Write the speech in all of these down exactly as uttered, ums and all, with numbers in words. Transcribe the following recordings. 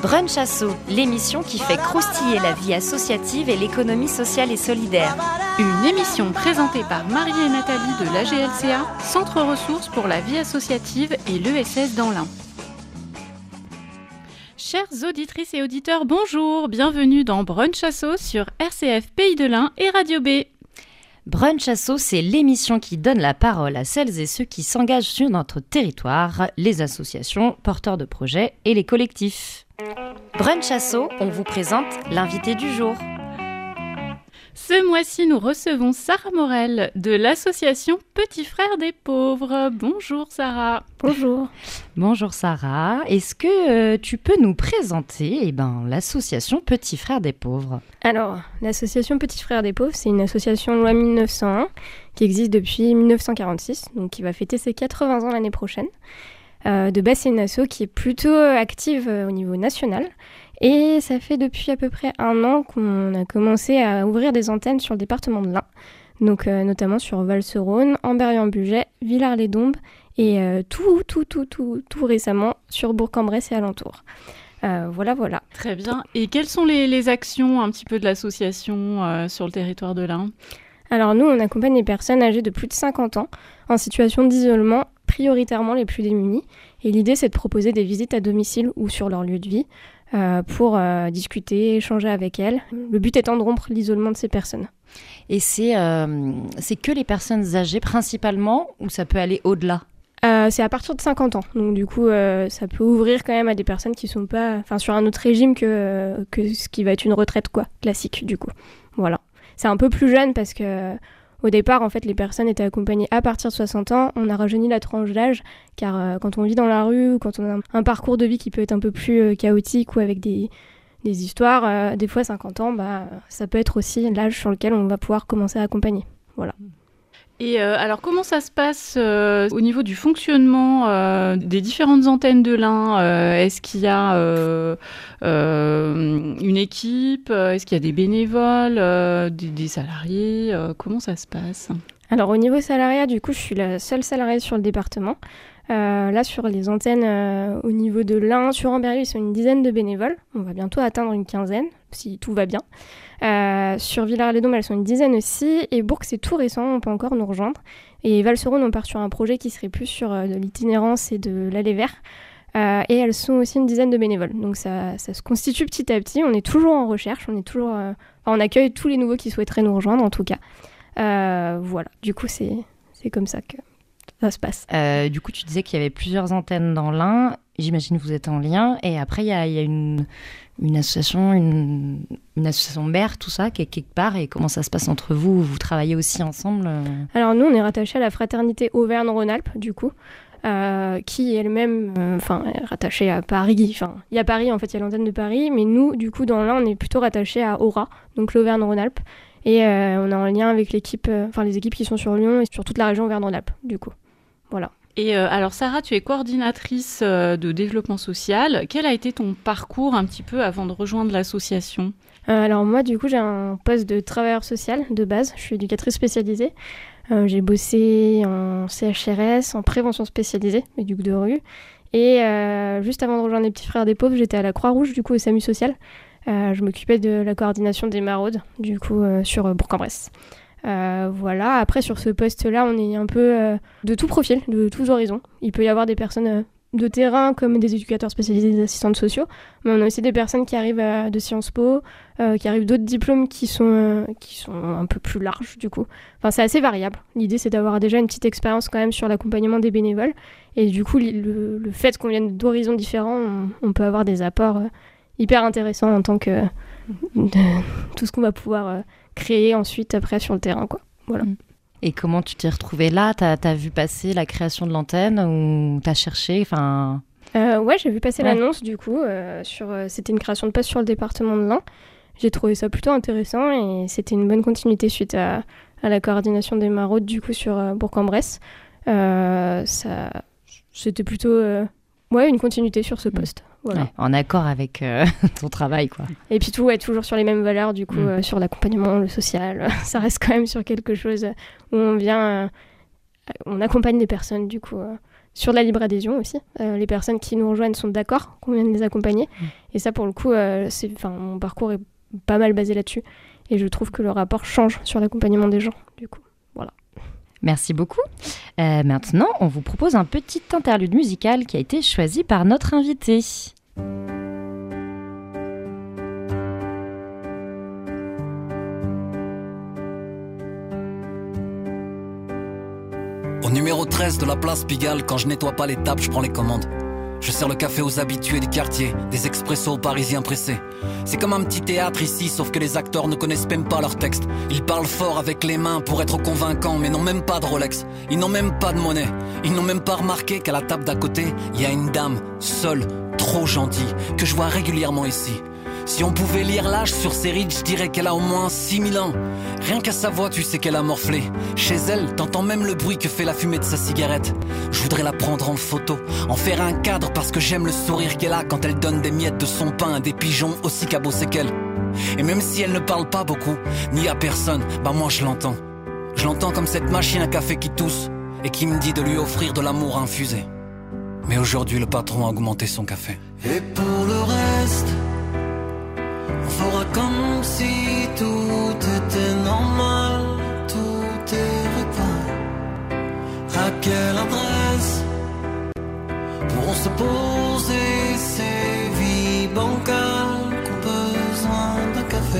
Brunch Asso, l'émission qui fait croustiller la vie associative et l'économie sociale et solidaire. Une émission présentée par Marie et Nathalie de l'A G L C A, Centre ressources pour la vie associative et l'E S S dans l'Ain. Chères auditrices et auditeurs, bonjour, bienvenue dans Brunch Asso sur R C F Pays de l'Ain et Radio B. Brunch Asso, c'est l'émission qui donne la parole à celles et ceux qui s'engagent sur notre territoire, les associations, porteurs de projets et les collectifs. Brunch Asso, on vous présente l'invité du jour. Ce mois-ci, nous recevons Sarah Morel de l'association Petits Frères des Pauvres. Bonjour Sarah. Bonjour. Bonjour Sarah. Est-ce que euh, tu peux nous présenter eh ben, l'association Petits Frères des Pauvres ? Alors, l'association Petits Frères des Pauvres, c'est une association loi mille neuf cent un qui existe depuis mille neuf cent quarante-six, donc qui va fêter ses quatre-vingts ans l'année prochaine. Euh, de base, c'est une asso qui est plutôt active euh, au niveau national. Et ça fait depuis à peu près un an qu'on a commencé à ouvrir des antennes sur le département de l'Ain, donc euh, notamment sur Val-Seux-Rhône, Amberieu-en-Bugey, Villars-les-Dombes et euh, tout, tout, tout, tout, tout récemment sur Bourg-en-Bresse et alentours. Euh, voilà, voilà. Très bien. Et quelles sont les, les actions un petit peu de l'association euh, sur le territoire de l'Ain ? Alors nous, on accompagne les personnes âgées de plus de cinquante ans en situation d'isolement, prioritairement les plus démunis. Et l'idée, c'est de proposer des visites à domicile ou sur leur lieu de vie, Euh, pour euh, discuter, échanger avec elles. Le but étant de rompre l'isolement de ces personnes. Et c'est, euh, c'est que les personnes âgées principalement ou ça peut aller au-delà ? euh, C'est à partir de cinquante ans. Donc du coup, euh, ça peut ouvrir quand même à des personnes qui sont pas, enfin, sur un autre régime que, euh, que ce qui va être une retraite quoi, classique du coup. Voilà. C'est un peu plus jeune parce que au départ, en fait, les personnes étaient accompagnées à partir de soixante ans. On a rajeuni la tranche d'âge, car euh, quand on vit dans la rue, ou quand on a un, un parcours de vie qui peut être un peu plus euh, chaotique ou avec des, des histoires, euh, des fois cinquante ans, bah, ça peut être aussi l'âge sur lequel on va pouvoir commencer à accompagner. Voilà. Et euh, alors, comment ça se passe euh, au niveau du fonctionnement euh, des différentes antennes de l'Ain ? euh, Est-ce qu'il y a euh, euh, une équipe ? Est-ce qu'il y a des bénévoles, euh, des, des salariés ? euh, Comment ça se passe ? Alors, au niveau salariat, du coup, je suis la seule salariée sur le département. Euh, là, sur les antennes euh, au niveau de l'Ain, sur Amberieu, ils sont une dizaine de bénévoles. On va bientôt atteindre une quinzaine, si tout va bien. Euh, sur Villars-les-Dombes, elles sont une dizaine aussi. Et Bourg, c'est tout récent, on peut encore nous rejoindre. Et Val-Seux-Rhône, on part sur un projet qui serait plus sur euh, de l'itinérance et de l'aller vert. Euh, et elles sont aussi une dizaine de bénévoles. Donc ça, ça se constitue petit à petit. On est toujours en recherche, on est toujours, euh... enfin, on accueille tous les nouveaux qui souhaiteraient nous rejoindre, en tout cas. Euh, voilà, du coup, c'est, c'est comme ça que ça se passe. Euh, du coup, tu disais qu'il y avait plusieurs antennes dans l'Ain. J'imagine que vous êtes en lien. Et après, il y a, il y a une, une association, une, une association mère, tout ça, qui est quelque part. Et comment ça se passe entre vous ? Vous travaillez aussi ensemble ? Alors nous, on est rattachés à la fraternité Auvergne-Rhône-Alpes, du coup, euh, qui elle-même, enfin, euh, est rattachée à Paris. Enfin, il y a Paris, en fait, il y a l'antenne de Paris. Mais nous, du coup, dans l'Ain, on est plutôt rattachés à Aura, donc l'Auvergne-Rhône-Alpes. Et euh, on est en lien avec l'équipe, enfin, euh, les équipes qui sont sur Lyon et sur toute la région Auvergne-Rhône-Alpes, du coup. Voilà. Et euh, alors Sarah, tu es coordinatrice euh, de développement social. Quel a été ton parcours un petit peu avant de rejoindre l'association ? euh, Alors moi, du coup, j'ai un poste de travailleur social de base. Je suis éducatrice spécialisée. Euh, j'ai bossé en C H R S, en prévention spécialisée, éduc de rue. Et euh, juste avant de rejoindre les Petits Frères des Pauvres, j'étais à la Croix-Rouge, du coup, au SAMU social. Euh, je m'occupais de la coordination des maraudes, du coup, euh, sur euh, Bourg-en-Bresse. Euh, voilà, après sur ce poste-là, on est un peu euh, de tout profil, de tous horizons. Il peut y avoir des personnes euh, de terrain comme des éducateurs spécialisés, des assistantes sociaux, mais on a aussi des personnes qui arrivent euh, de Sciences Po, euh, qui arrivent d'autres diplômes qui sont, euh, qui sont un peu plus larges du coup. Enfin, c'est assez variable. L'idée, c'est d'avoir déjà une petite expérience quand même sur l'accompagnement des bénévoles, et du coup, le, le fait qu'on vienne d'horizons différents, on, on peut avoir des apports euh, hyper intéressants en tant que de, tout ce qu'on va pouvoir euh, créer ensuite après sur le terrain, quoi. Voilà. Et comment tu t'es retrouvée là ? T'as, t'as vu passer la création de l'antenne ou t'as cherché enfin... euh, Ouais, j'ai vu passer ouais. l'annonce du coup. Euh, sur, euh, c'était une création de poste sur le département de l'Ain. J'ai trouvé ça plutôt intéressant et c'était une bonne continuité suite à, à la coordination des maraudes du coup sur euh, Bourg-en-Bresse. Euh, ça, c'était plutôt euh, ouais, une continuité sur ce poste. Voilà. Ouais, en accord avec euh, ton travail, quoi. Et puis tout, ouais, toujours sur les mêmes valeurs, du coup, mmh. euh, sur l'accompagnement, le social. Ça reste quand même sur quelque chose où on vient, euh, on accompagne des personnes, du coup, euh, sur la libre adhésion aussi. Euh, les personnes qui nous rejoignent sont d'accord qu'on vienne les accompagner. Mmh. Et ça, pour le coup, euh, c'est, mon parcours est pas mal basé là-dessus. Et je trouve que le rapport change sur l'accompagnement des gens, du coup. Voilà. Merci beaucoup. Euh, maintenant, on vous propose un petit interlude musical qui a été choisi par notre invité. Au numéro treize de la place Pigalle, quand je nettoie pas les tables, je prends les commandes. Je sers le café aux habitués du quartier, des expressos aux parisiens pressés. C'est comme un petit théâtre ici, sauf que les acteurs ne connaissent même pas leur texte. Ils parlent fort avec les mains pour être convaincants, mais n'ont même pas de Rolex. Ils n'ont même pas de monnaie. Ils n'ont même pas remarqué qu'à la table d'à côté, il y a une dame, seule, trop gentille, que je vois régulièrement ici. Si on pouvait lire l'âge sur ses rides, je dirais qu'elle a au moins six mille ans. Rien qu'à sa voix, tu sais qu'elle a morflé. Chez elle, t'entends même le bruit que fait la fumée de sa cigarette. Je voudrais la prendre en photo, en faire un cadre, parce que j'aime le sourire qu'elle a quand elle donne des miettes de son pain à des pigeons aussi cabossés qu'elle. Et même si elle ne parle pas beaucoup, ni à personne, bah moi je l'entends. Je l'entends comme cette machine à café qui tousse et qui me dit de lui offrir de l'amour infusé. Mais aujourd'hui, le patron a augmenté son café. Et pour le reste, on fera comme si tout était normal, tout est réparé. À quelle adresse pourront se poser ces vies bancales qui ont besoin d'un café?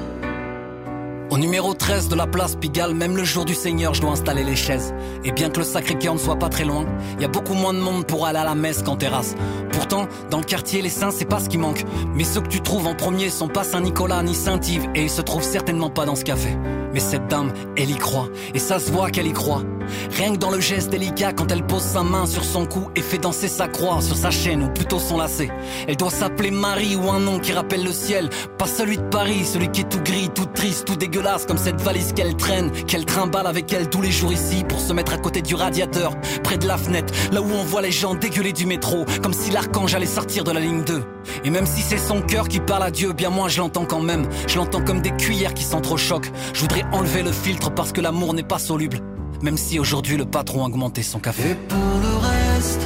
Au numéro treize de la place Pigalle, même le jour du Seigneur, je dois installer les chaises. Et bien que le Sacré-Cœur ne soit pas très loin, y a beaucoup moins de monde pour aller à la messe qu'en terrasse. Pourtant, dans le quartier, les saints, c'est pas ce qui manque. Mais ceux que tu trouves en premier sont pas Saint-Nicolas ni Saint-Yves, et ils se trouvent certainement pas dans ce café. Mais cette dame, elle y croit, et ça se voit qu'elle y croit. Rien que dans le geste délicat quand elle pose sa main sur son cou et fait danser sa croix sur sa chaîne ou plutôt son lacet. Elle doit s'appeler Marie ou un nom qui rappelle le ciel, pas celui de Paris, celui qui est tout gris, tout triste, tout dégueulasse comme cette valise qu'elle traîne, qu'elle trimballe avec elle tous les jours ici pour se mettre à côté du radiateur, près de la fenêtre, là où on voit les gens dégueuler du métro, comme si l'archange allait sortir de la ligne deux. Et même si c'est son cœur qui parle à Dieu, bien moi je l'entends quand même, je l'entends comme des cuillères qui s'entrechoquent. Je voudrais enlever le filtre parce que l'amour n'est pas soluble, même si aujourd'hui le patron a augmenté son café. Et pour le reste,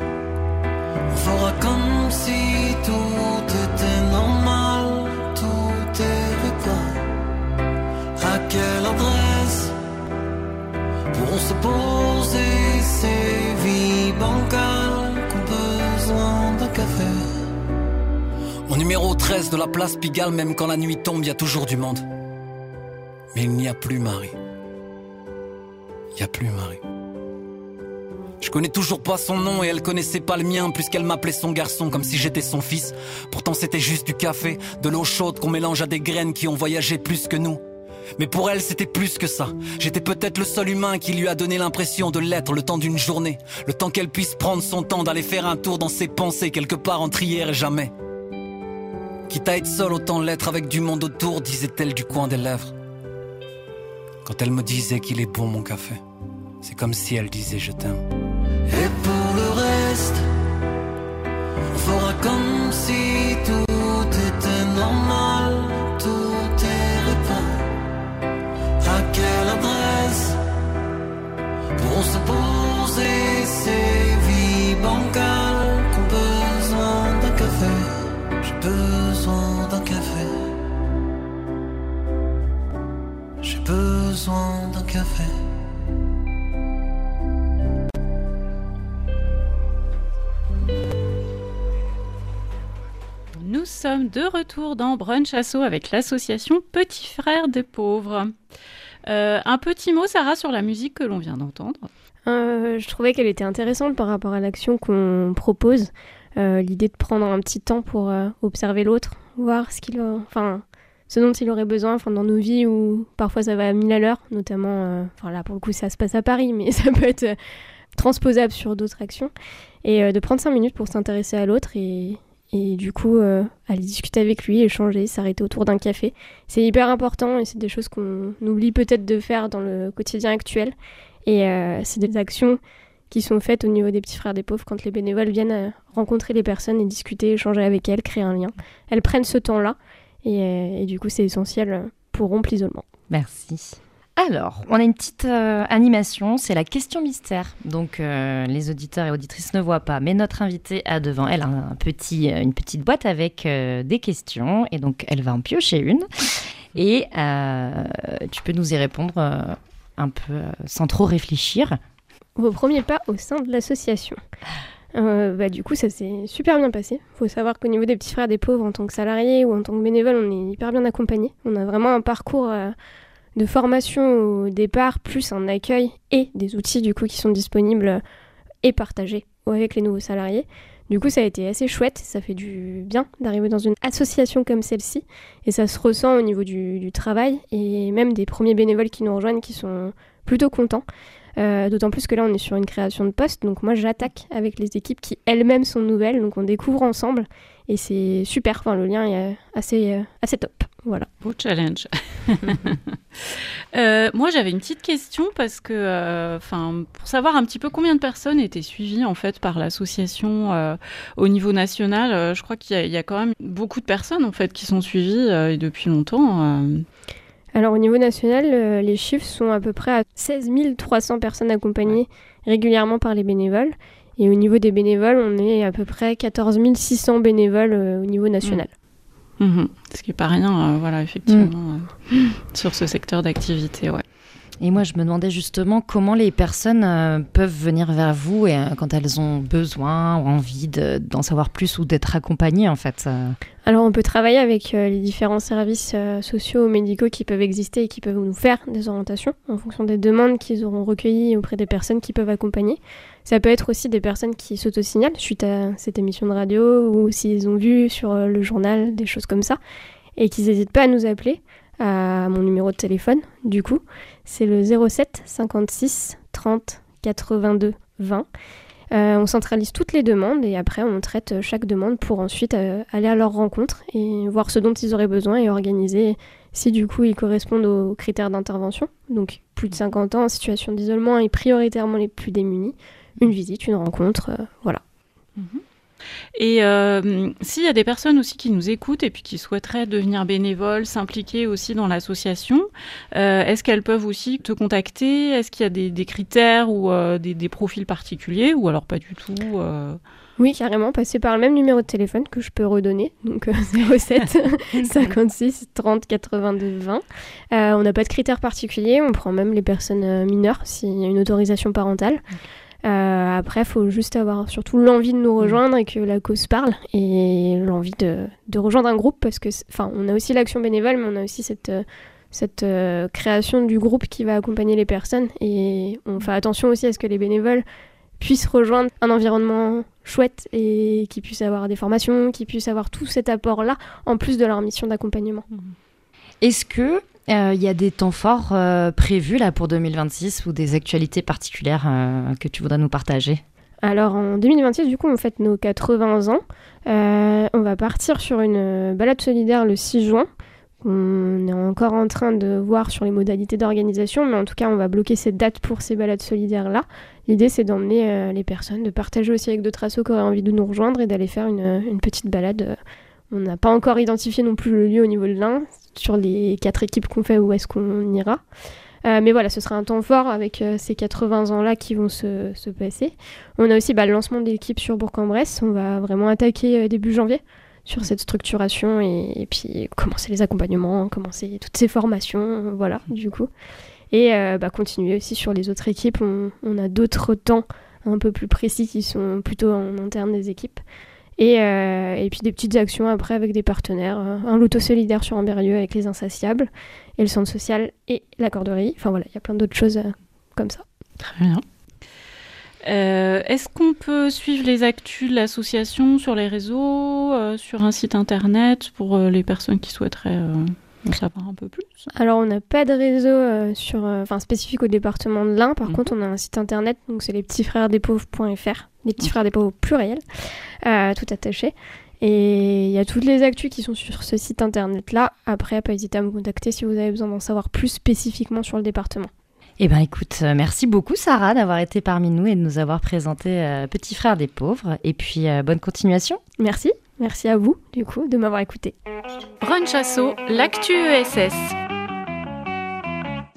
on fera comme si tout était normal, tout est réparé. À quelle adresse pourront se poser ces vies bancales qui ont besoin d'un café? Au numéro treize de la place Pigalle, même quand la nuit tombe, y a toujours du monde. Mais il n'y a plus Marie. Y a plus Marie. Je connais toujours pas son nom et elle connaissait pas le mien, puisqu'elle m'appelait son garçon comme si j'étais son fils. Pourtant c'était juste du café, de l'eau chaude qu'on mélange à des graines qui ont voyagé plus que nous. Mais pour elle c'était plus que ça. J'étais peut-être le seul humain qui lui a donné l'impression de l'être le temps d'une journée, le temps qu'elle puisse prendre son temps d'aller faire un tour dans ses pensées quelque part entre hier et jamais. Quitte à être seule, autant l'être avec du monde autour, disait-elle du coin des lèvres. Quand elle me disait qu'il est bon mon café, c'est comme si elle disait je t'aime. Et pour le reste, on fera comme si tout était normal, tout est réparé. À quelle adresse pourront se poser ces vies bancales qui ont besoin d'un café? J'ai besoin d'un café. J'ai besoin d'un café. Nous sommes de retour dans Brunch Asso avec l'association Petits Frères des Pauvres. Euh, un petit mot, Sarah, sur la musique que l'on vient d'entendre. Euh, je trouvais qu'elle était intéressante par rapport à l'action qu'on propose. Euh, l'idée de prendre un petit temps pour euh, observer l'autre, voir ce qu'il a, enfin, ce dont il aurait besoin, enfin, dans nos vies où parfois ça va à mille à l'heure, notamment, euh, enfin là pour le coup ça se passe à Paris, mais ça peut être euh, transposable sur d'autres actions, et euh, de prendre cinq minutes pour s'intéresser à l'autre et, et du coup euh, aller discuter avec lui, échanger, s'arrêter autour d'un café. C'est hyper important et c'est des choses qu'on oublie peut-être de faire dans le quotidien actuel, et euh, c'est des actions qui sont faites au niveau des Petits Frères des Pauvres quand les bénévoles viennent rencontrer les personnes et discuter, échanger avec elles, créer un lien. Elles prennent ce temps-là et, et du coup c'est essentiel pour rompre l'isolement. Merci. Alors, on a une petite euh, animation, c'est la question mystère. Donc, euh, les auditeurs et auditrices ne voient pas, mais notre invitée a devant elle un, un petit, une petite boîte avec euh, des questions. Et donc, elle va en piocher une. Et euh, tu peux nous y répondre euh, un peu euh, sans trop réfléchir. Vos premiers pas au sein de l'association. Euh, bah, du coup, ça s'est super bien passé. Il faut savoir qu'au niveau des petits frères des pauvres, en tant que salariés ou en tant que bénévole, on est hyper bien accompagnés. On a vraiment un parcours... Euh, de formation au départ, plus un accueil et des outils du coup qui sont disponibles et partagés avec les nouveaux salariés. Du coup, ça a été assez chouette, ça fait du bien d'arriver dans une association comme celle-ci et ça se ressent au niveau du, du travail et même des premiers bénévoles qui nous rejoignent qui sont plutôt contents. Euh, d'autant plus que là, on est sur une création de poste, donc moi j'attaque avec les équipes qui elles-mêmes sont nouvelles, donc on découvre ensemble et c'est super, enfin, le lien est assez, assez top. Voilà. Beau challenge. euh, moi, j'avais une petite question parce que, euh, pour savoir un petit peu combien de personnes étaient suivies en fait par l'association euh, au niveau national. Euh, je crois qu'il y a, il y a quand même beaucoup de personnes en fait qui sont suivies euh, et depuis longtemps. Euh... Alors au niveau national, euh, les chiffres sont à peu près à seize mille trois cents personnes accompagnées régulièrement par les bénévoles. Et au niveau des bénévoles, on est à peu près quatorze mille six cents bénévoles euh, au niveau national. Mmh. Mmh, ce qui n'est pas rien, euh, voilà, effectivement, mmh. euh, sur ce secteur d'activité, ouais. Et moi, je me demandais justement comment les personnes euh, peuvent venir vers vous et, euh, quand elles ont besoin ou envie de, d'en savoir plus ou d'être accompagnées, en fait. Euh. Alors, on peut travailler avec euh, les différents services euh, sociaux ou médicaux qui peuvent exister et qui peuvent nous faire des orientations en fonction des demandes qu'ils auront recueillies auprès des personnes qui peuvent accompagner. Ça peut être aussi des personnes qui s'auto-signalent suite à cette émission de radio ou s'ils ont vu sur euh, le journal des choses comme ça et qu'ils n'hésitent pas à nous appeler à mon numéro de téléphone, du coup, c'est le zéro sept cinquante-six trente quatre-vingt-deux vingt. Euh, on centralise toutes les demandes et après on traite chaque demande pour ensuite euh, aller à leur rencontre et voir ce dont ils auraient besoin et organiser si du coup ils correspondent aux critères d'intervention. Donc plus de cinquante ans en situation d'isolement et prioritairement les plus démunis, une visite, une rencontre, euh, voilà. Mmh. Et euh, s'il y a des personnes aussi qui nous écoutent et puis qui souhaiteraient devenir bénévoles, s'impliquer aussi dans l'association, euh, est-ce qu'elles peuvent aussi te contacter ? Est-ce qu'il y a des, des critères ou euh, des, des profils particuliers ou alors pas du tout euh... Oui, carrément, passer par le même numéro de téléphone que je peux redonner, donc euh, zéro sept cinquante-six trente quatre-vingt-deux vingt. Euh, on n'a pas de critères particuliers, on prend même les personnes euh, mineures s'il y a une autorisation parentale. Okay. Euh, après, il faut juste avoir surtout l'envie de nous rejoindre et que la cause parle et l'envie de, de rejoindre un groupe parce que, enfin, on a aussi l'action bénévole, mais on a aussi cette, cette euh, création du groupe qui va accompagner les personnes et on fait attention aussi à ce que les bénévoles puissent rejoindre un environnement chouette et qu'ils puissent avoir des formations, qu'ils puissent avoir tout cet apport-là en plus de leur mission d'accompagnement. Est-ce que il euh, y a des temps forts euh, prévus là, pour deux mille vingt-six ou des actualités particulières euh, que tu voudrais nous partager ? Alors en deux mille vingt-six, du coup, on fête nos quatre-vingts ans. Euh, on va partir sur une balade solidaire le six juin. On est encore en train de voir sur les modalités d'organisation, mais en tout cas, on va bloquer cette date pour ces balades solidaires-là. L'idée, c'est d'emmener euh, les personnes, de partager aussi avec d'autres assos qui auraient envie de nous rejoindre et d'aller faire une, une petite balade. On n'a pas encore identifié non plus le lieu au niveau de l'Ain, sur les quatre équipes qu'on fait, où est-ce qu'on ira. Euh, mais voilà, ce sera un temps fort avec euh, ces quatre-vingts ans-là qui vont se, se passer. On a aussi bah, le lancement de l'équipe sur Bourg-en-Bresse. On va vraiment attaquer euh, début janvier sur cette structuration et, et puis commencer les accompagnements, commencer toutes ces formations, euh, voilà, du coup. Et euh, bah, continuer aussi sur les autres équipes. On, on a d'autres temps un peu plus précis qui sont plutôt en interne des équipes. Et, euh, et puis des petites actions après avec des partenaires, un loto solidaire sur Ambérieu avec les Insatiables et le centre social et la corderie. Enfin voilà, il y a plein d'autres choses euh, comme ça. Très bien. Euh, est-ce qu'on peut suivre les actus de l'association sur les réseaux, euh, sur un site internet pour euh, les personnes qui souhaiteraient euh, en savoir un peu plus ? Alors on n'a pas de réseau euh, sur, euh, spécifique au département de l'Ain. Par mmh. contre, on a un site internet, donc c'est les petits frères des pauvres point f r, les petits mmh. frères des pauvres au pluriel, euh, tout attaché. Et il y a toutes les actus qui sont sur ce site internet-là. Après, pas hésiter à me contacter si vous avez besoin d'en savoir plus spécifiquement sur le département. Eh bien, écoute, euh, merci beaucoup, Sarah, d'avoir été parmi nous et de nous avoir présenté euh, Petit Frère des Pauvres. Et puis, euh, bonne continuation. Merci. Merci à vous, du coup, de m'avoir écouté. Brunch Asso, l'actu E S S.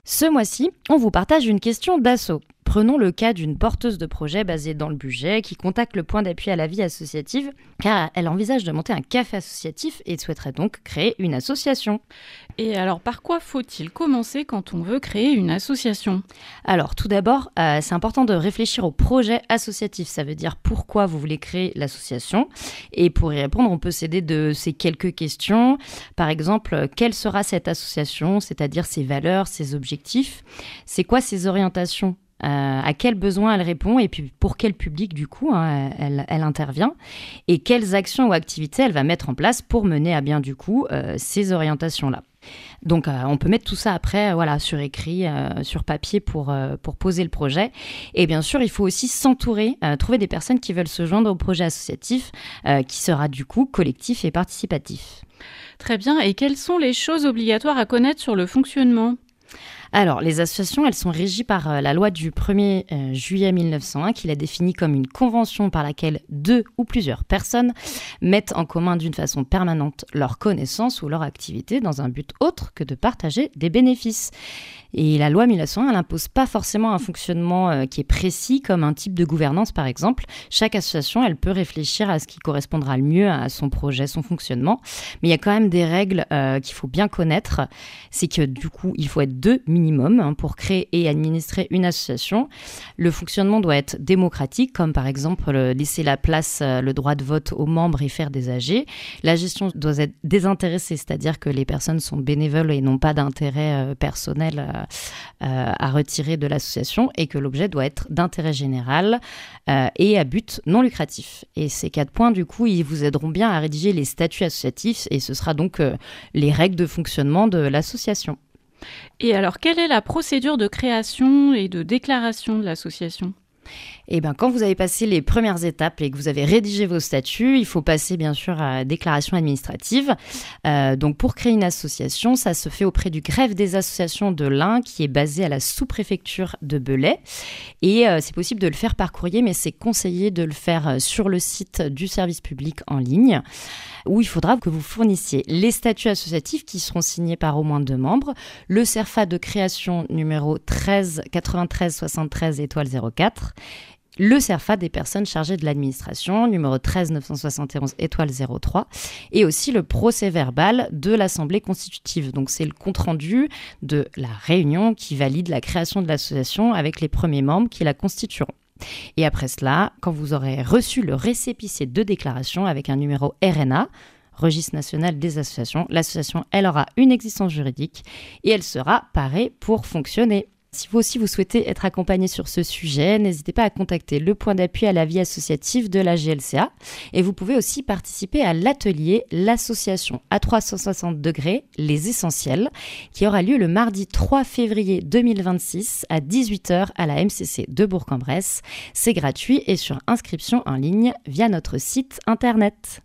Ce mois-ci, on vous partage une question d'asso. Prenons le cas d'une porteuse de projet basée dans le budget qui contacte le point d'appui à la vie associative car elle envisage de monter un café associatif et souhaiterait donc créer une association. Et alors, par quoi faut-il commencer quand on veut créer une association ? Alors, tout d'abord, euh, c'est important de réfléchir au projet associatif. Ça veut dire pourquoi vous voulez créer l'association. Et pour y répondre, on peut s'aider de ces quelques questions. Par exemple, quelle sera cette association ? C'est-à-dire ses valeurs, ses objectifs. C'est quoi ses orientations ? Euh, à quels besoins elle répond et puis pour quel public du coup hein, elle, elle intervient et quelles actions ou activités elle va mettre en place pour mener à bien du coup euh, ces orientations-là. Donc euh, on peut mettre tout ça après euh, voilà, sur écrit, euh, sur papier pour, euh, pour poser le projet. Et bien sûr, il faut aussi s'entourer, euh, trouver des personnes qui veulent se joindre au projet associatif euh, qui sera du coup collectif et participatif. Très bien. Et quelles sont les choses obligatoires à connaître sur le fonctionnement ? Alors, les associations, elles sont régies par euh, la loi du premier juillet mille neuf cent un qui la définit comme une convention par laquelle deux ou plusieurs personnes mettent en commun d'une façon permanente leurs connaissances ou leur activité dans un but autre que de partager des bénéfices. Et la loi mille neuf cent un, elle n'impose pas forcément un fonctionnement euh, qui est précis comme un type de gouvernance par exemple. Chaque association, elle peut réfléchir à ce qui correspondra le mieux à son projet, son fonctionnement. Mais il y a quand même des règles euh, qu'il faut bien connaître. C'est que du coup, il faut être deux minimum hein, pour créer et administrer une association. Le fonctionnement doit être démocratique, comme par exemple euh, laisser la place, euh, le droit de vote aux membres et faire des A G. La gestion doit être désintéressée, c'est-à-dire que les personnes sont bénévoles et n'ont pas d'intérêt euh, personnel euh, euh, à retirer de l'association et que l'objet doit être d'intérêt général euh, et à but non lucratif. Et ces quatre points, du coup, ils vous aideront bien à rédiger les statuts associatifs et ce sera donc euh, les règles de fonctionnement de l'association. Et alors, quelle est la procédure de création et de déclaration de l'association ? Eh bien, quand vous avez passé les premières étapes et que vous avez rédigé vos statuts, il faut passer bien sûr à la déclaration administrative. Euh, donc, pour créer une association, ça se fait auprès du greffe des associations de l'Ain, qui est basé à la sous-préfecture de Belley. Et euh, c'est possible de le faire par courrier, mais c'est conseillé de le faire sur le site du service public en ligne, où il faudra que vous fournissiez les statuts associatifs qui seront signés par au moins deux membres, le CERFA de création numéro treize quatre-vingt-treize soixante-treize étoile zéro quatre, le CERFA des personnes chargées de l'administration, numéro treize neuf cent soixante et onze étoile zéro trois, et aussi le procès-verbal de l'Assemblée constitutive. Donc c'est le compte-rendu de la réunion qui valide la création de l'association avec les premiers membres qui la constitueront. Et après cela, quand vous aurez reçu le récépissé de déclaration avec un numéro R N A, Registre national des associations, l'association, elle aura une existence juridique et elle sera parée pour fonctionner. Si vous aussi vous souhaitez être accompagné sur ce sujet, n'hésitez pas à contacter le point d'appui à la vie associative de la G L C A et vous pouvez aussi participer à l'atelier L'association à trois cent soixante degrés, les essentiels, qui aura lieu le mardi trois février deux mille vingt-six à dix-huit heures à la M C C de Bourg-en-Bresse. C'est gratuit et sur inscription en ligne via notre site internet.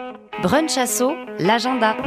Brunch Asso, l'agenda.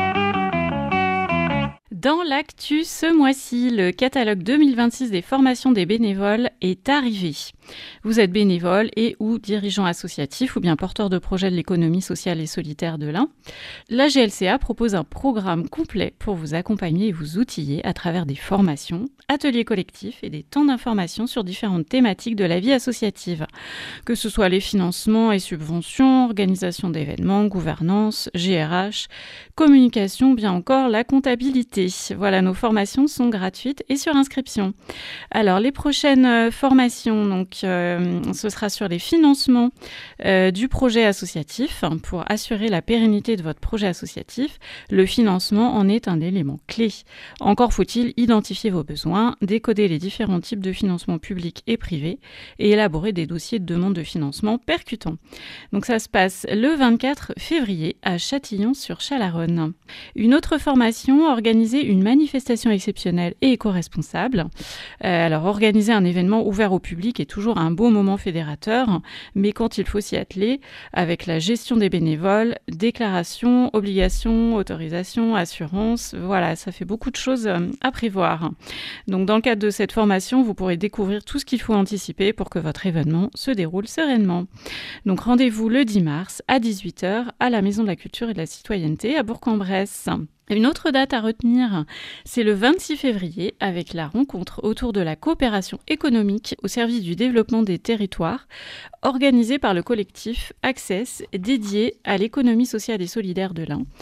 Dans l'actu ce mois-ci, le catalogue deux mille vingt-six des formations des bénévoles est arrivé. Vous êtes bénévole et ou dirigeant associatif ou bien porteur de projet de l'économie sociale et solidaire de l'Ain. La G L C A propose un programme complet pour vous accompagner et vous outiller à travers des formations, ateliers collectifs et des temps d'information sur différentes thématiques de la vie associative. Que ce soit les financements et subventions, organisation d'événements, gouvernance, G R H, communication, bien encore la comptabilité. Voilà, nos formations sont gratuites et sur inscription. Alors, les prochaines formations, donc, euh, ce sera sur les financements euh, du projet associatif. Pour assurer la pérennité de votre projet associatif, le financement en est un élément clé. Encore faut-il identifier vos besoins, décoder les différents types de financement public et privé et élaborer des dossiers de demande de financement percutants. Donc, ça se passe le vingt-quatre février à Châtillon-sur-Chalaronne. Une autre formation, organiser une manifestation exceptionnelle et éco-responsable. Euh, alors, organiser un événement ouvert au public est toujours un beau moment fédérateur, mais quand il faut s'y atteler, avec la gestion des bénévoles, déclaration, obligation, autorisation, assurance, voilà, ça fait beaucoup de choses à prévoir. Donc, dans le cadre de cette formation, vous pourrez découvrir tout ce qu'il faut anticiper pour que votre événement se déroule sereinement. Donc, rendez-vous le dix mars à dix-huit heures à la Maison de la Culture et de la Citoyenneté à Bourg-en-Bresse. Une autre date à retenir, c'est le vingt-six février, avec la rencontre autour de la coopération économique au service du développement des territoires, organisée par le collectif Access, dédié à l'économie sociale et solidaire de l'Ain,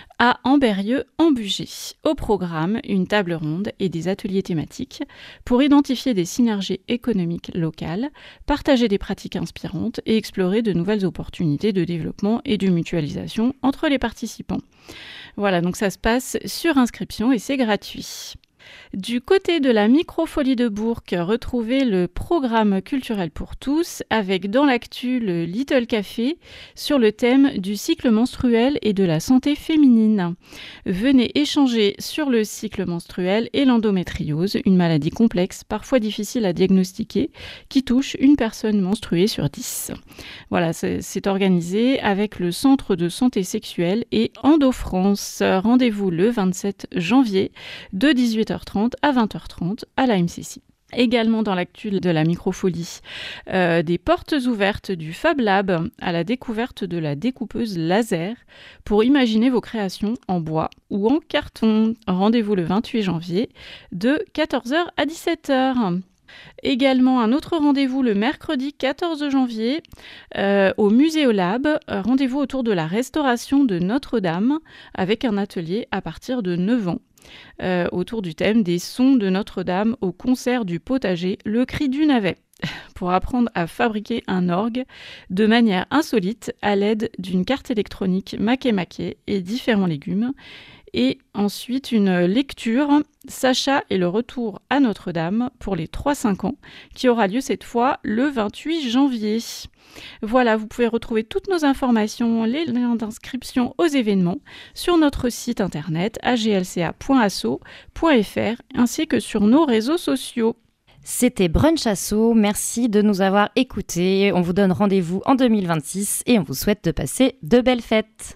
à Ambérieu-en-Bugey. Au programme, une table ronde et des ateliers thématiques pour identifier des synergies économiques locales, partager des pratiques inspirantes et explorer de nouvelles opportunités de développement et de mutualisation entre les participants. Voilà, donc ça se passe sur inscription et c'est gratuit. Du côté de la Microfolie de Bourg, retrouvez le programme culturel pour tous avec dans l'actu le Little Café sur le thème du cycle menstruel et de la santé féminine. Venez échanger sur le cycle menstruel et l'endométriose, une maladie complexe, parfois difficile à diagnostiquer, qui touche une personne menstruée sur dix. Voilà, c'est, c'est organisé avec le Centre de santé sexuelle et EndoFrance. Rendez-vous le vingt-sept janvier de dix-huit heures trente à vingt heures trente à la M C C. Également dans l'actu de la Microfolie, euh, des portes ouvertes du Fab Lab à la découverte de la découpeuse laser pour imaginer vos créations en bois ou en carton. Rendez-vous le vingt-huit janvier de quatorze heures à dix-sept heures. Également un autre rendez-vous le mercredi quatorze janvier euh, au Muséolab, euh, rendez-vous autour de la restauration de Notre-Dame avec un atelier à partir de neuf ans. Euh, autour du thème des sons de Notre-Dame au concert du potager, le cri du navet, pour apprendre à fabriquer un orgue de manière insolite à l'aide d'une carte électronique maquet-maquet et différents légumes. Et ensuite une lecture, Sacha et le retour à Notre-Dame pour les trois cinq ans, qui aura lieu cette fois le vingt-huit janvier. Voilà, vous pouvez retrouver toutes nos informations, les liens d'inscription aux événements sur notre site internet a g l c a point asso point f r ainsi que sur nos réseaux sociaux. C'était Brunch Asso, merci de nous avoir écoutés. On vous donne rendez-vous en deux mille vingt-six et on vous souhaite de passer de belles fêtes.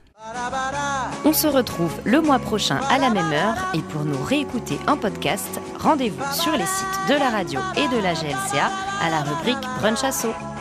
On se retrouve le mois prochain à la même heure et pour nous réécouter en podcast, rendez-vous sur les sites de la radio et de la G L C A à la rubrique Brunch Asso.